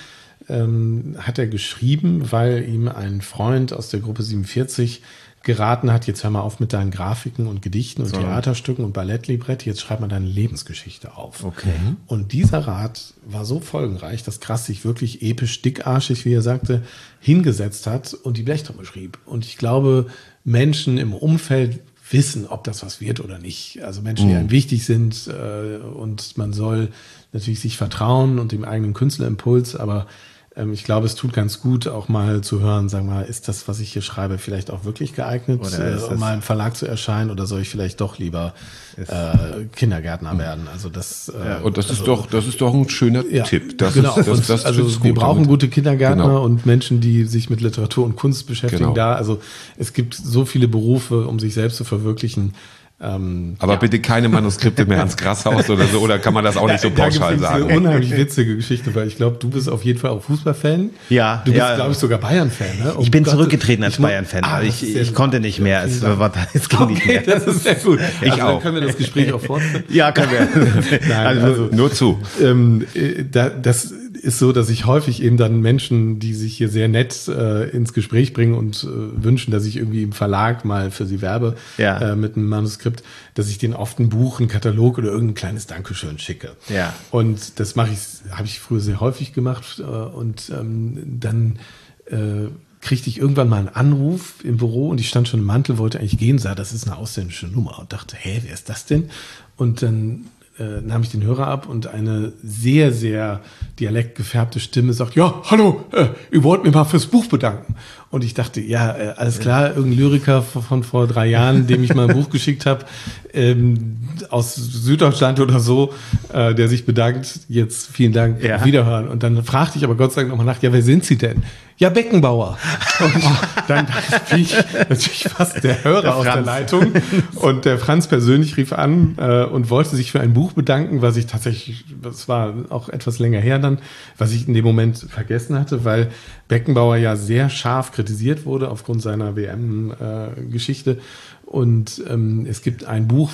ähm, hat er geschrieben, weil ihm ein Freund aus der Gruppe siebenundvierzig geraten hat, jetzt hör mal auf mit deinen Grafiken und Gedichten und So. Theaterstücken und Ballettlibretti, jetzt schreib mal deine Lebensgeschichte auf. Okay. Und dieser Rat war so folgenreich, dass Grass sich wirklich episch dickarschig, wie er sagte, hingesetzt hat und die Blechtrommel schrieb. Und ich glaube, Menschen im Umfeld wissen, ob das was wird oder nicht. Also Menschen, die einem wichtig sind, äh, und man soll natürlich sich vertrauen und dem eigenen Künstlerimpuls, aber ähm, ich glaube, es tut ganz gut, auch mal zu hören, sagen wir mal, ist das, was ich hier schreibe, vielleicht auch wirklich geeignet, äh, um mal im Verlag zu erscheinen, oder soll ich vielleicht doch lieber äh, Kindergärtner werden? Also das äh, Ja, und das also, ist doch, das ist doch ein schöner ja, Tipp. Das genau. ist, das, und, das also ist wir gut brauchen damit. gute Kindergärtner Genau. und Menschen, die sich mit Literatur und Kunst beschäftigen. Genau. Da, also es gibt so viele Berufe, um sich selbst zu verwirklichen. Ähm, Aber ja. bitte keine Manuskripte mehr ans Grashaus oder so, oder kann man das auch nicht so Da gibt's pauschal diese sagen? unheimlich witzige Geschichte, weil ich glaube, du bist auf jeden Fall auch Fußballfan. Ja, Du bist, ja. glaube ich, sogar Bayern-Fan. Ne? Um Ich bin Gottes- zurückgetreten als ich mu- Bayern-Fan. Ah, Also das ich, ist sehr ich gut. konnte nicht mehr. Es, Vielen Dank. war, es ging nicht Okay, mehr. das ist sehr gut. Ich also, auch. Dann können wir das Gespräch auch fortsetzen. Ja, können wir. Nein, Also, also, Nur zu. ähm, äh, da, das ist so, dass ich häufig eben dann Menschen, die sich hier sehr nett äh, ins Gespräch bringen und äh, wünschen, dass ich irgendwie im Verlag mal für sie werbe Ja. äh, mit einem Manuskript, dass ich denen oft ein Buch, einen Katalog oder irgendein kleines Dankeschön schicke. Ja. Und das mache ich, habe ich früher sehr häufig gemacht äh, und ähm, dann äh, kriegte ich irgendwann mal einen Anruf im Büro und ich stand schon im Mantel, wollte eigentlich gehen, sah, das ist eine ausländische Nummer und dachte, hä, wer ist das denn? Und dann äh, nahm ich den Hörer ab und eine sehr, sehr dialektgefärbte Stimme sagt, ja, hallo, äh, ihr wollt mir mal fürs Buch bedanken. Und ich dachte, ja, äh, alles klar, irgendein Lyriker von, von vor drei Jahren, dem ich mal ein Buch geschickt habe, ähm, aus Süddeutschland oder so, äh, der sich bedankt, jetzt vielen Dank, Ja. auf Wiederhören. Und dann fragte ich aber Gott sei Dank nochmal nach, ja, wer sind Sie denn? Ja, Beckenbauer. Und dann bin ich natürlich fast der Hörer Der aus der Franz. Leitung. Und der Franz persönlich rief an äh, und wollte sich für ein Buch bedanken, was ich tatsächlich, das war auch etwas länger her dann, was ich in dem Moment vergessen hatte, weil Beckenbauer ja sehr scharf kritisiert wurde aufgrund seiner W M-Geschichte. Und ähm, es gibt ein Buch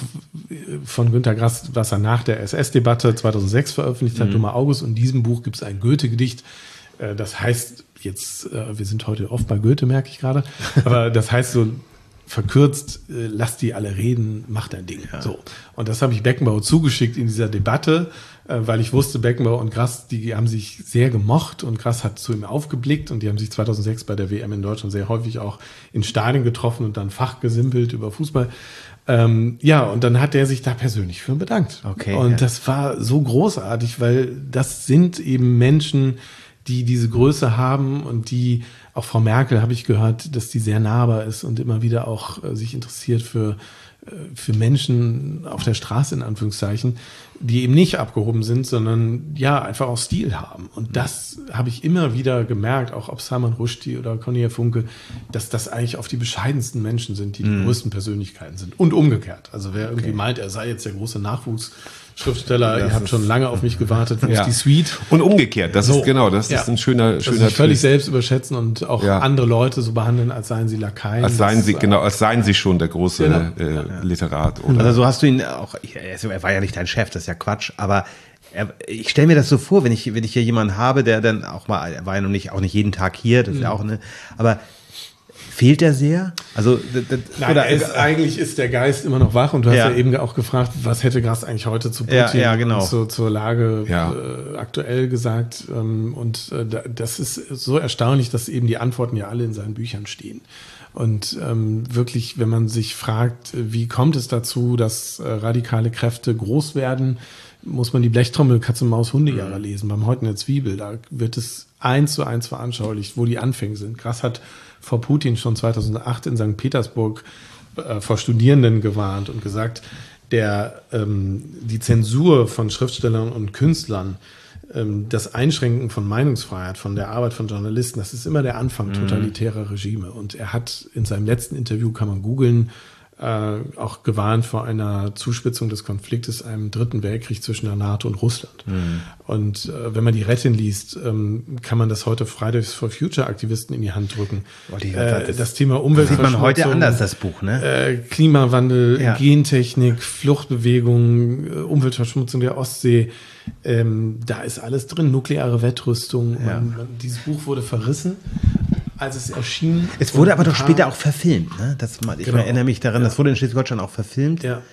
von Günter Grass, was er nach der S S-Debatte zweitausendsechs veröffentlicht hat, Dummer August. Und in diesem Buch gibt es ein Goethe-Gedicht, äh, das heißt, jetzt, äh, wir sind heute oft bei Goethe, merke ich gerade, aber das heißt so verkürzt, äh, lass die alle reden, mach dein Ding. So. Und das habe ich Beckenbauer zugeschickt in dieser Debatte, äh, weil ich wusste, Beckenbauer und Grass, die haben sich sehr gemocht und Grass hat zu ihm aufgeblickt und die haben sich zweitausendsechs bei der W M in Deutschland sehr häufig auch in Stadien getroffen und dann fachgesimpelt über Fußball. Ähm, ja, und dann hat er sich da persönlich für ihn bedankt. Okay, und ja. das war so großartig, weil das sind eben Menschen, die diese Größe haben und die, auch Frau Merkel habe ich gehört, dass die sehr nahbar ist und immer wieder auch äh, sich interessiert für, äh, für Menschen auf der Straße, in Anführungszeichen, die eben nicht abgehoben sind, sondern ja, einfach auch Stil haben. Und das habe ich immer wieder gemerkt, auch ob Salman Rushdie oder Cornelia Funke, dass das eigentlich auf die bescheidensten Menschen sind, die die größten Persönlichkeiten sind. Und umgekehrt. Also wer irgendwie meint, er sei jetzt der große Nachwuchsschriftsteller, ihr habt schon lange auf mich gewartet, wo Ja. ist die Suite? Und umgekehrt, das So. ist genau, das Ja. ist ein schöner, Also schöner sich völlig Twist. selbst überschätzen und auch Ja. andere Leute so behandeln, als seien sie Lakaien. Als seien Das, sie, äh, genau, als seien sie schon der große Genau. äh, Literat. Oder? Also so hast du ihn auch, er war ja nicht dein Chef, das ist ja Quatsch, aber er, ich stelle mir das so vor, wenn ich, wenn ich hier jemanden habe, der dann auch mal, er war ja noch nicht, auch nicht jeden Tag hier, das ist ja auch eine, aber fehlt er sehr? Also, d- d- Nein, oder es, eigentlich ist der Geist immer noch wach und du hast Ja. ja, eben auch gefragt, was hätte Grass eigentlich heute zu Putin Ja, ja, genau. und zu, zur Lage Ja. äh, aktuell gesagt. Ähm, und äh, da- das ist so erstaunlich, dass eben die Antworten ja alle in seinen Büchern stehen. Und ähm, wirklich, wenn man sich fragt, wie kommt es dazu, dass äh, radikale Kräfte groß werden, muss man die Blechtrommel Katze, Maus, Hundejahre lesen. Beim Häuten der Zwiebel, da wird es eins zu eins veranschaulicht, wo die Anfänge sind. Grass hat vor Putin schon zweitausendacht in Sankt Petersburg äh, vor Studierenden gewarnt und gesagt, der, ähm, die Zensur von Schriftstellern und Künstlern, ähm, das Einschränken von Meinungsfreiheit, von der Arbeit von Journalisten, das ist immer der Anfang totalitärer Regime. Und er hat in seinem letzten Interview, kann man googeln, äh, auch gewarnt vor einer Zuspitzung des Konfliktes, einem dritten Weltkrieg zwischen der NATO und Russland. Und äh, wenn man die Rettin liest, ähm, kann man das heute Fridays for Future Aktivisten in die Hand drücken. Wollte ich gerade sagen, Äh, das das Thema sieht Umweltverschmutzung. man heute anders, das Buch, ne? Äh, Klimawandel, Ja. Gentechnik, Fluchtbewegung, äh, Umweltverschmutzung der Ostsee, ähm, da ist alles drin, nukleare Wettrüstung. Ja. Man, man, dieses Buch wurde verrissen, als es erschien. Es wurde Und aber ein doch paar- später auch verfilmt, ne? Das, ich Genau. erinnere mich daran, Ja. das wurde in Schleswig-Holstein auch verfilmt. Ja.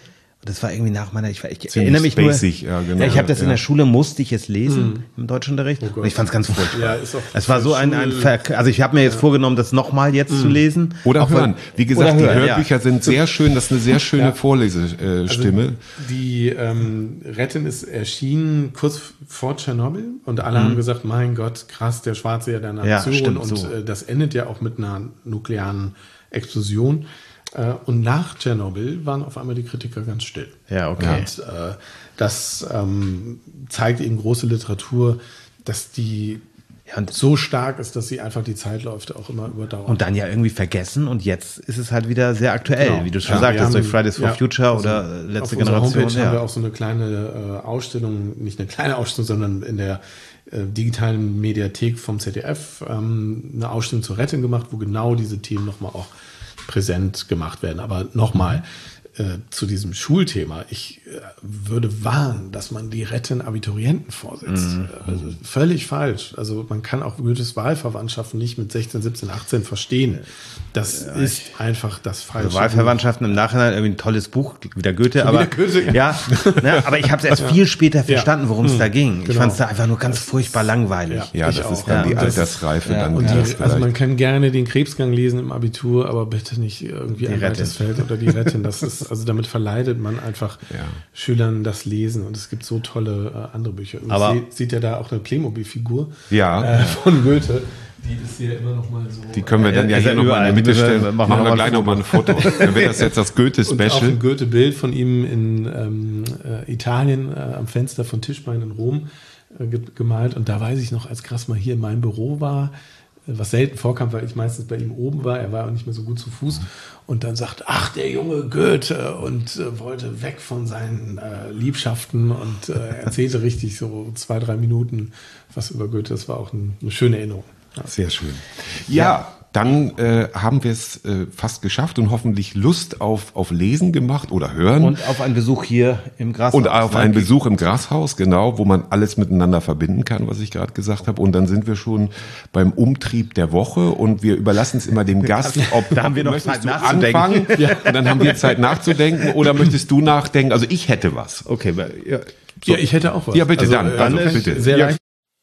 Das war irgendwie nach meiner, ich, ich Ziemlich erinnere mich basic, nur, ja, genau. ja, ich habe das in Ja. der Schule, musste ich es lesen, mhm. im Deutschunterricht, Oh Gott. und ich fand es ganz furchtbar. Ja, ist auch es war so ein, ein Schul- Ver also ich habe mir jetzt ja. vorgenommen, das nochmal jetzt mhm. zu lesen. Oder auch hören. weil, Wie gesagt, die hören, Hörbücher ja. sind sehr schön, das ist eine sehr schöne Ja. Vorlesestimme. Also die ähm, Retten ist erschienen kurz vor Tschernobyl und alle mhm. haben gesagt, mein Gott, krass, der Schwarze ja der Nation ja, stimmt, und so. äh, das endet ja auch mit einer nuklearen Explosion. Und nach Tschernobyl waren auf einmal die Kritiker ganz still. Ja, okay. Und äh, das ähm, zeigt eben große Literatur, dass die ja, und so stark ist, dass sie einfach die Zeitläufe auch immer überdauert. Und dann ja irgendwie vergessen und jetzt ist es halt wieder sehr aktuell, genau. wie du schon ja, sagtest, haben, durch Fridays for ja, Future also oder letzte auf Generation. Auf Homepage ja. haben wir auch so eine kleine äh, Ausstellung, nicht eine kleine Ausstellung, sondern in der äh, digitalen Mediathek vom Z D F ähm, eine Ausstellung zur Rettung gemacht, wo genau diese Themen nochmal auch präsent gemacht werden. Aber nochmal äh, zu diesem Schulthema. Ich äh, würde warnen, dass man die Retten Abiturienten vorsetzt. Mhm. Also völlig falsch. Also man kann auch Goethes Wahlverwandtschaften nicht mit sechzehn, siebzehn, achtzehn verstehen. Das ja, ist einfach das Falsche. Also Wahlverwandtschaften im Nachhinein irgendwie ein tolles Buch, wieder Goethe, Schon aber wieder Goethe, ja. ja, ne, aber ich habe es erst viel später verstanden, worum es ja. da ging. Ich genau. fand es da einfach nur ganz das furchtbar ist, langweilig. Ja, das auch. ist dann ja, die Altersreife. Ja, dann und ja. die, also man kann gerne den Krebsgang lesen im Abitur, aber bitte nicht irgendwie die ein weites Feld oder die Rettin. Das ist, also damit verleidet man einfach ja. Schülern das Lesen und es gibt so tolle äh, andere Bücher. Und aber sieht, sieht ja da auch eine Playmobil-Figur ja. äh, von Goethe. Die ist hier immer noch mal so. Die können wir dann ja, ja hier nochmal in die Mitte stellen. Machen, machen wir gleich nochmal ein Foto. Dann wird das jetzt das Goethe-Special. Und auch ein Goethe-Bild von ihm in ähm, äh, Italien äh, am Fenster von Tischbein in Rom äh, gemalt. Und da weiß ich noch, als Grass mal hier in meinem Büro war, was selten vorkam, weil ich meistens bei ihm oben war, er war auch nicht mehr so gut zu Fuß und dann sagt, ach, der junge Goethe und äh, wollte weg von seinen äh, Liebschaften und äh, erzählte richtig so zwei, drei Minuten was über Goethe. Das war auch ein, eine schöne Erinnerung. Ja. Sehr schön. Ja, ja. Dann äh, haben wir es äh, fast geschafft und hoffentlich Lust auf, auf Lesen gemacht oder Hören. Und auf einen Besuch hier im Grashaus. Und auf einen Besuch im Grashaus, genau, wo man alles miteinander verbinden kann, was ich gerade gesagt habe. Und dann sind wir schon beim Umtrieb der Woche und wir überlassen es immer dem Gast, ob da haben wir noch Zeit nachzudenken. Ja. Und dann haben wir Zeit nachzudenken oder möchtest du nachdenken? Also ich hätte was. Okay, ja, so. Ja ich hätte auch was. Ja, bitte, also, dann. Also, also, bitte. Sehr leicht.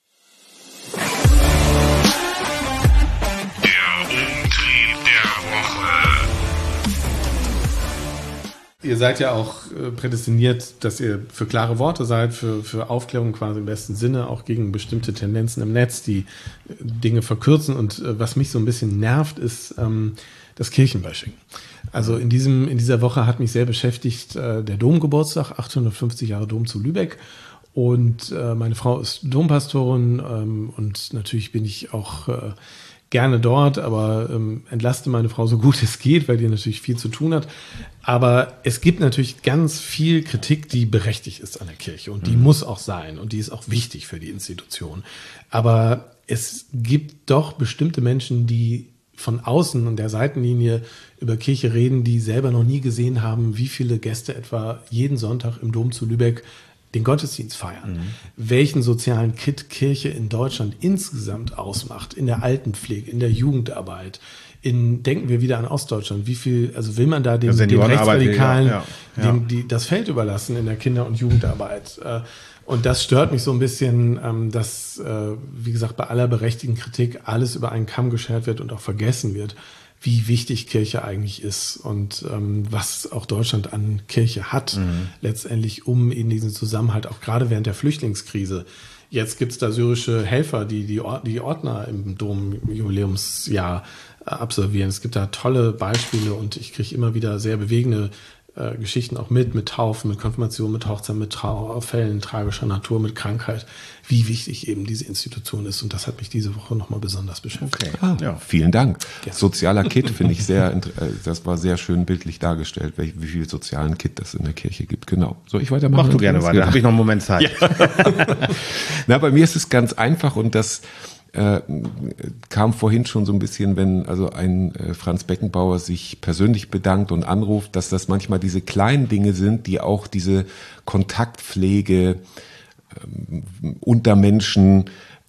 Ihr seid ja auch äh, prädestiniert, dass ihr für klare Worte seid, für, für Aufklärung quasi im besten Sinne, auch gegen bestimmte Tendenzen im Netz, die äh, Dinge verkürzen. Und äh, was mich so ein bisschen nervt, ist ähm, das Kirchenbashing. Also in, diesem, in dieser Woche hat mich sehr beschäftigt äh, der Domgeburtstag, achthundertfünfzig Jahre Dom zu Lübeck. Und äh, meine Frau ist Dompastorin ähm, und natürlich bin ich auch äh, gerne dort, aber ähm, entlaste meine Frau so gut es geht, weil die natürlich viel zu tun hat. Aber es gibt natürlich ganz viel Kritik, die berechtigt ist an der Kirche und die mhm. muss auch sein und die ist auch wichtig für die Institution. Aber es gibt doch bestimmte Menschen, die von außen an der Seitenlinie über Kirche reden, die selber noch nie gesehen haben, wie viele Gäste etwa jeden Sonntag im Dom zu Lübeck den Gottesdienst feiern, mhm. welchen sozialen Kit Kirche in Deutschland insgesamt ausmacht, in der Altenpflege, in der Jugendarbeit, in, denken wir wieder an Ostdeutschland, wie viel, also will man da den, den Rechtsradikalen ja, ja, ja. Dem, die, das Feld überlassen in der Kinder- und Jugendarbeit. Und das stört mich so ein bisschen, dass, wie gesagt, bei aller berechtigten Kritik alles über einen Kamm geschert wird und auch vergessen wird, wie wichtig Kirche eigentlich ist und ähm, was auch Deutschland an Kirche hat, mhm. letztendlich um in diesen Zusammenhalt, auch gerade während der Flüchtlingskrise. Jetzt gibt's da syrische Helfer, die die, Or- die Ordner im Dom-Jubiläumsjahr äh, absolvieren. Es gibt da tolle Beispiele und ich kriege immer wieder sehr bewegende äh, Geschichten auch mit, mit Taufen, mit Konfirmation, mit Hochzeit, mit Trauerfällen tragischer Natur, mit Krankheit, wie wichtig eben diese Institution ist. Und das hat mich diese Woche nochmal besonders beschäftigt. Okay. Ah, ja. Vielen Dank. Ja. Sozialer Kit finde ich sehr, das war sehr schön bildlich dargestellt, wie, wie viel sozialen Kit das in der Kirche gibt. Genau. Soll ich weitermachen? Mach du gerne weiter, da habe ich noch einen Moment Zeit. Ja. Na, bei mir ist es ganz einfach und das äh, kam vorhin schon so ein bisschen, wenn also ein äh, Franz Beckenbauer sich persönlich bedankt und anruft, dass das manchmal diese kleinen Dinge sind, die auch diese Kontaktpflege ähm, unter Menschen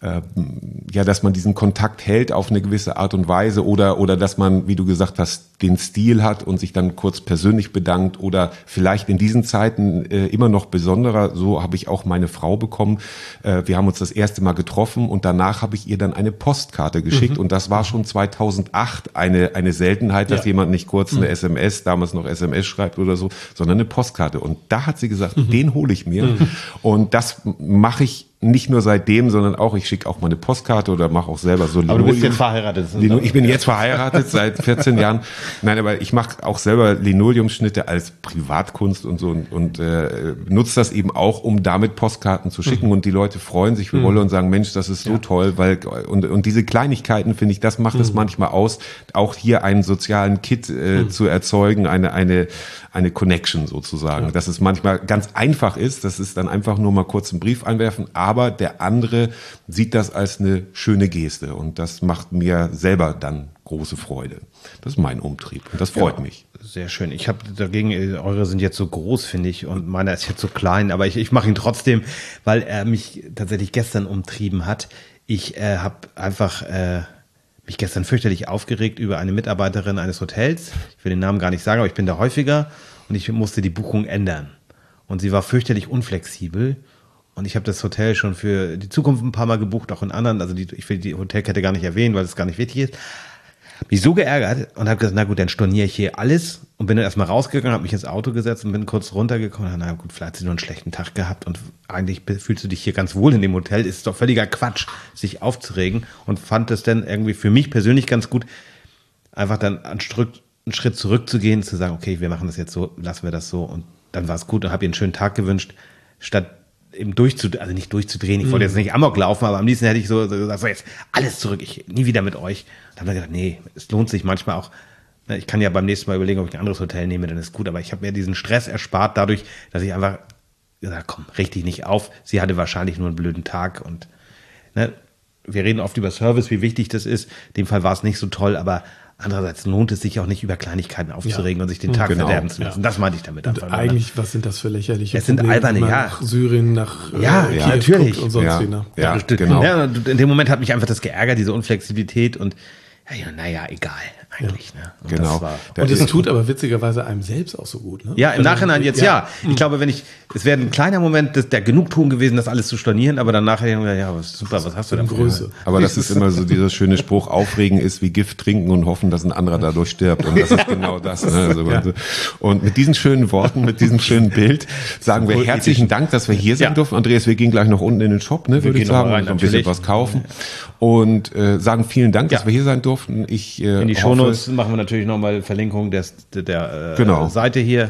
ja, dass man diesen Kontakt hält auf eine gewisse Art und Weise oder, oder dass man, wie du gesagt hast, den Stil hat und sich dann kurz persönlich bedankt oder vielleicht in diesen Zeiten äh, immer noch besonderer. So habe ich auch meine Frau bekommen. Äh, wir haben uns das erste Mal getroffen und danach habe ich ihr dann eine Postkarte geschickt mhm. und das war schon zweitausendacht eine, eine Seltenheit, dass ja. jemand nicht kurz eine mhm. S M S, damals noch S M S schreibt oder so, sondern eine Postkarte. Und da hat sie gesagt, mhm. den hole ich mir. Mhm. Und das mache ich nicht nur seitdem, sondern auch, ich schicke auch mal eine Postkarte oder mache auch selber so Linoleum. Aber du bist jetzt verheiratet. Ich bin jetzt verheiratet seit vierzehn Jahren. Nein, aber ich mache auch selber Linoleumschnitte als Privatkunst und so und, und äh, nutze das eben auch, um damit Postkarten zu schicken. Mhm. Und die Leute freuen sich für Wolle und sagen, Mensch, das ist so ja. toll, weil und, und diese Kleinigkeiten, finde ich, das macht mhm. es manchmal aus, auch hier einen sozialen Kit äh, mhm. zu erzeugen, eine eine eine Connection sozusagen. Ja. Dass es manchmal ganz einfach ist, das ist dann einfach nur mal kurz einen Brief einwerfen, aber der andere sieht das als eine schöne Geste und das macht mir selber dann große Freude. Das ist mein Umtrieb und das freut ja, mich. Sehr schön. Ich habe dagegen, eure sind jetzt so groß, finde ich, und meiner ist jetzt so klein, aber ich, ich mache ihn trotzdem, weil er mich tatsächlich gestern umtrieben hat. Ich äh, habe einfach äh, mich gestern fürchterlich aufgeregt über eine Mitarbeiterin eines Hotels. Ich will den Namen gar nicht sagen, aber ich bin da häufiger und ich musste die Buchung ändern. Und sie war fürchterlich unflexibel. Und ich habe das Hotel schon für die Zukunft ein paar Mal gebucht, auch in anderen. Also die, ich will die Hotelkette gar nicht erwähnen, weil es gar nicht wichtig ist. Mich so geärgert und habe gesagt, na gut, dann storniere ich hier alles und bin dann erstmal rausgegangen, habe mich ins Auto gesetzt und bin kurz runtergekommen. Und na gut, vielleicht hat sie nur einen schlechten Tag gehabt und eigentlich fühlst du dich hier ganz wohl in dem Hotel. Ist doch völliger Quatsch, sich aufzuregen, und fand es dann irgendwie für mich persönlich ganz gut, einfach dann einen Schritt, einen Schritt zurückzugehen, zu sagen, okay, wir machen das jetzt so, lassen wir das so, und dann war es gut und habe ihr einen schönen Tag gewünscht, statt eben durchzudrehen, also nicht durchzudrehen, ich wollte jetzt nicht Amok laufen, aber am liebsten hätte ich so, so gesagt, so jetzt alles zurück, ich nie wieder mit euch. Und dann habe ich gedacht, nee, es lohnt sich manchmal auch, ich kann ja beim nächsten Mal überlegen, ob ich ein anderes Hotel nehme, dann ist gut, aber ich habe mir diesen Stress erspart dadurch, dass ich einfach gesagt, komm, richtig nicht auf, sie hatte wahrscheinlich nur einen blöden Tag und ne, wir reden oft über Service, wie wichtig das ist, in dem Fall war es nicht so toll, aber andererseits lohnt es sich auch nicht, über Kleinigkeiten aufzuregen ja. und sich den Tag genau. verderben zu lassen. Ja. Das meinte ich damit. Und eigentlich, was sind das für lächerliche Es sind alberne, ja. Nach Syrien, nach ja, äh, ja, natürlich. Und sonst ja, wie, ne? ja, ja, genau. Ja, in dem Moment hat mich einfach das geärgert, diese Unflexibilität und ja, naja, egal eigentlich. Ja. Ne? Und genau. Das war, und es tut aber witzigerweise einem selbst auch so gut. Ne? Ja, im also, Nachhinein jetzt ja. ja. Ich glaube, wenn ich, es wäre ein kleiner Moment das, der Genugtuung gewesen, das alles zu stornieren, aber dann nachher, ja, super, was hast du denn Größe? Aber das ist immer so dieser schöne Spruch, aufregen ist wie Gift trinken und hoffen, dass ein anderer dadurch stirbt. Und das ist genau das. Ne? Also, ja. Und mit diesen schönen Worten, mit diesem schönen Bild sagen wir herzlichen Dank, dass wir hier sein ja. durften. Andreas, wir gehen gleich noch unten in den Shop, ne, würde ich sagen, rein, und ein bisschen was kaufen. Und äh, sagen vielen Dank, dass ja. wir hier sein durften. Ich, äh, in die Shownotes machen wir natürlich nochmal Verlinkung des, der, der äh, genau. Seite hier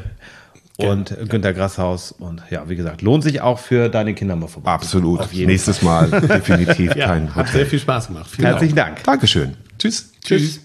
und ja. Günter Grasshaus. Und ja, wie gesagt, lohnt sich auch für deine Kinder mal vorbei. Absolut. Nächstes Fall. Mal definitiv ja, kein Hat sehr viel Spaß gemacht. Vielen Herzlichen Dank. Dankeschön. Tschüss. Tschüss.